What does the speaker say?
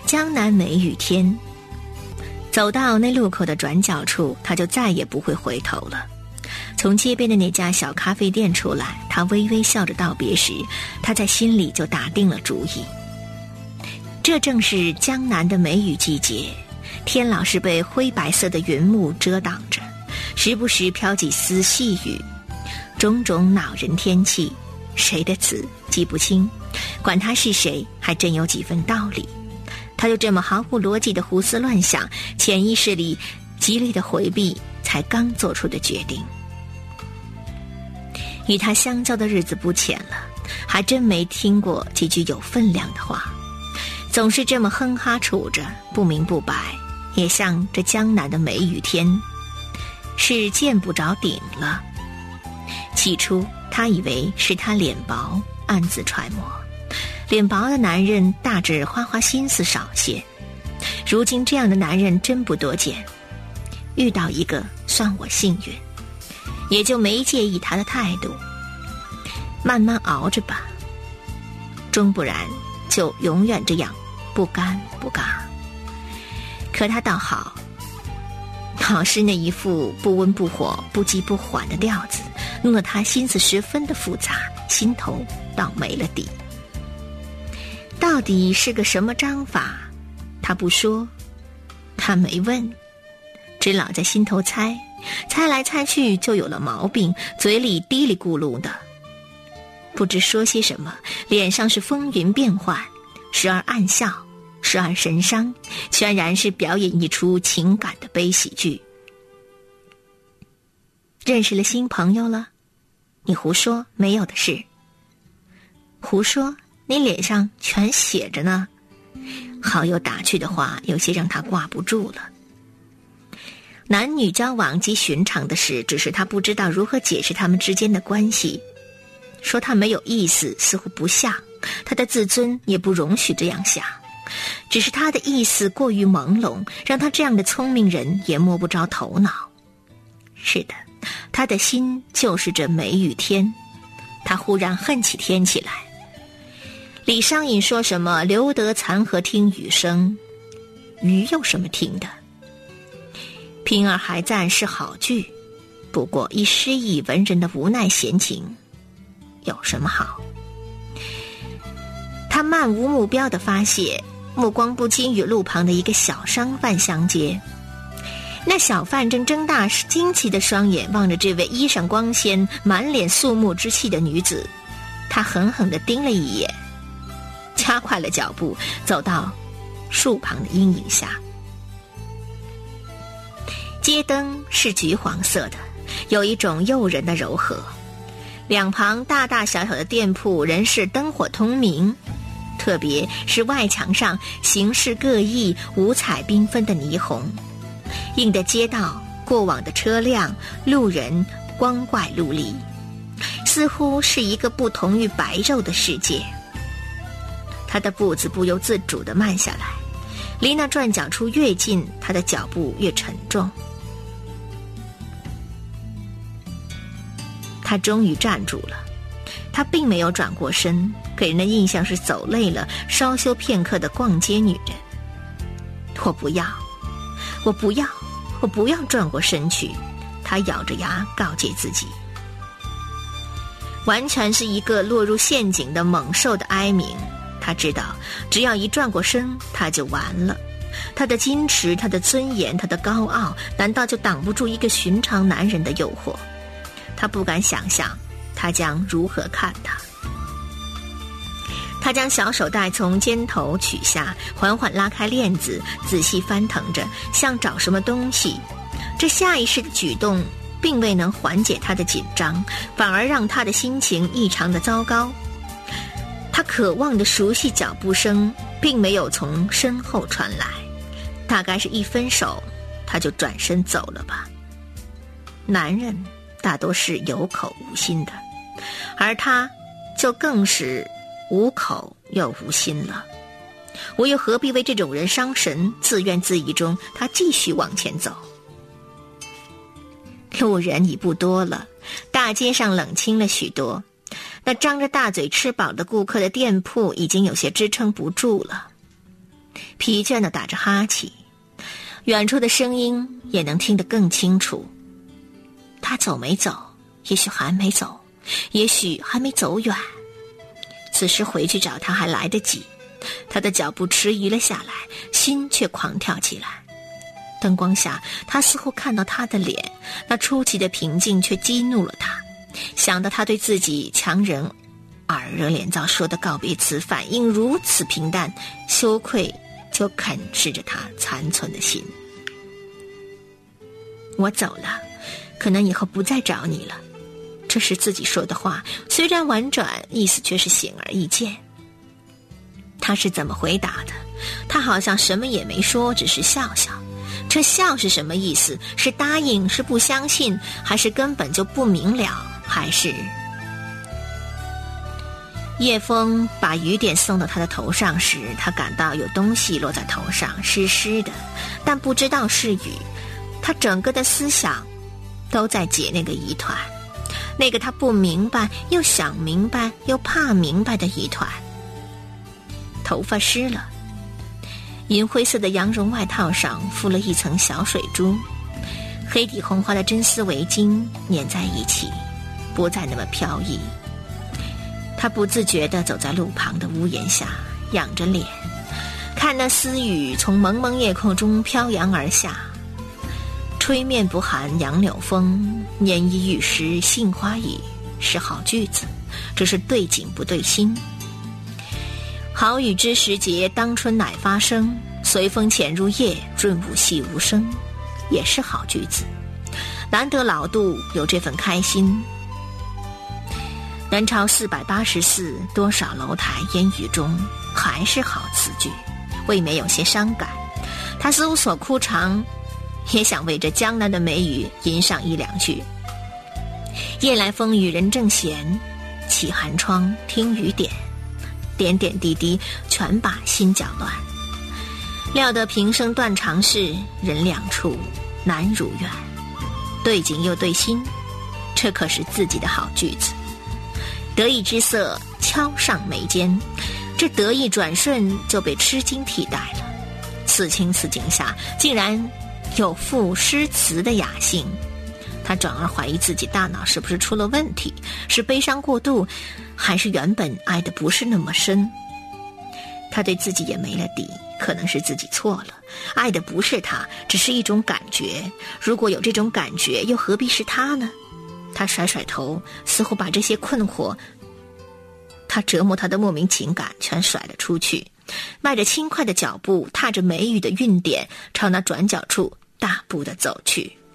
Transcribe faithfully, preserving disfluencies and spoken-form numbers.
江南梅雨天。走到那路口的转角处，他就再也不会回头了。从街边的那家小咖啡店出来，他微微笑着道别时，他在心里就打定了主意。这正是江南的梅雨季节，天老是被灰白色的云幕遮挡着，时不时飘几丝细雨，种种恼人天气，谁的词记不清，管他是谁，还真有几分道理。他就这么毫无逻辑的胡思乱想，潜意识里极力的回避才刚做出的决定。与他相交的日子不浅了，还真没听过几句有分量的话，总是这么哼哈处着，不明不白，也像这江南的梅雨天，是见不着顶了。起初他以为是他脸薄，暗自揣摩，脸薄的男人大致花花心思少些，如今这样的男人真不多见，遇到一个算我幸运，也就没介意他的态度，慢慢熬着吧，终不然就永远这样不干不尬。可他倒好，老是那一副不温不火不急不缓的调子，弄得他心思十分的复杂，心头倒没了底。到底是个什么章法，他不说，他没问，只老在心头猜，猜来猜去就有了毛病，嘴里嘀里咕噜的，不知说些什么，脸上是风云变幻，时而暗笑，时而神伤，全然是表演一出情感的悲喜剧。认识了新朋友了？你胡说，没有的事。胡说？你脸上全写着呢。好友打趣的话有些让他挂不住了。男女交往极寻常的事，只是他不知道如何解释他们之间的关系。说他没有意思似乎不像，他的自尊也不容许这样想，只是他的意思过于朦胧，让他这样的聪明人也摸不着头脑。是的，他的心就是这梅雨天。他忽然恨起天起来。李商隐说什么留得残荷听雨声，雨有什么听的？平儿还赞是好句，不过一失意文人的无奈闲情，有什么好？他漫无目标的发泄，目光不禁与路旁的一个小商贩相接。那小贩正睁大惊奇的双眼望着这位衣裳光鲜、满脸肃穆之气的女子，他狠狠地盯了一眼，加快了脚步，走到树旁的阴影下。街灯是橘黄色的，有一种诱人的柔和，两旁大大小小的店铺仍是灯火通明，特别是外墙上形式各异、五彩缤纷的霓虹，映得街道、过往的车辆、路人光怪陆离，似乎是一个不同于白昼的世界。他的步子不由自主地慢下来，离那转角处越近，他的脚步越沉重。他终于站住了，他并没有转过身，给人的印象是走累了稍休片刻的逛街女人。我不要，我不要，我不要转过身去，他咬着牙告诫自己。完全是一个落入陷阱的猛兽的哀鸣。他知道只要一转过身他就完了，他的矜持，他的尊严，他的高傲，难道就挡不住一个寻常男人的诱惑？他不敢想象他将如何看他。他将小手袋从肩头取下，缓缓拉开链子，仔细翻腾着，像找什么东西。这下意识的举动并未能缓解他的紧张，反而让他的心情异常的糟糕。他渴望的熟悉脚步声并没有从身后传来，大概是一分手他就转身走了吧。男人大多是有口无心的，而他就更是无口又无心了。我又何必为这种人伤神？自怨自艾中，他继续往前走。路人已不多了，大街上冷清了许多，那张着大嘴吃饱的顾客的店铺已经有些支撑不住了。 疲倦地打着哈欠，远处的声音也能听得更清楚。他走没走？也许还没走，也许还没走远。此时回去找他还来得及。他的脚步迟疑了下来，心却狂跳起来。灯光下，他似乎看到他的脸，那出奇的平静却激怒了他。想到他对自己强人耳热脸燥说的告别词反应如此平淡，羞愧就啃噬着他残存的心。我走了，可能以后不再找你了。这是自己说的话，虽然婉转，意思却是显而易见。他是怎么回答的？他好像什么也没说，只是笑笑。这笑是什么意思？是答应，是不相信，还是根本就不明了？还是……夜风把雨点送到他的头上时，他感到有东西落在头上，湿湿的，但不知道是雨。他整个的思想都在解那个疑团，那个他不明白又想明白又怕明白的疑团。头发湿了，银灰色的羊绒外套上附了一层小水珠，黑底红花的真丝围巾粘在一起，不再那么飘逸。他不自觉地走在路旁的屋檐下，仰着脸，看那丝雨从蒙蒙夜空中飘扬而下。吹面不寒杨柳风，年衣玉食杏花雨，是好句子，只是对景不对心。好雨知时节，当春乃发生，随风潜入夜，润物细无声，也是好句子。难得老杜有这份开心。南朝四百八十寺，多少楼台烟雨中，还是好词句，未免有些伤感。他思无所哭长，也想为这江南的美语吟上一两句。夜来风雨人正闲，起寒窗听雨点，点点滴滴全把心搅乱。料得平生断肠事，人两处难如愿。对景又对心，这可是自己的好句子。得意之色敲上眉间，这得意转瞬就被吃惊替代了。此情此景下，竟然有赋诗词的雅兴。他转而怀疑自己大脑是不是出了问题，是悲伤过度，还是原本爱的不是那么深。他对自己也没了底，可能是自己错了，爱的不是他，只是一种感觉。如果有这种感觉，又何必是他呢？他甩甩头，似乎把这些困惑，他折磨他的莫名情感全甩了出去，迈着轻快的脚步，踏着梅雨的韵点，朝那转角处大步地走去。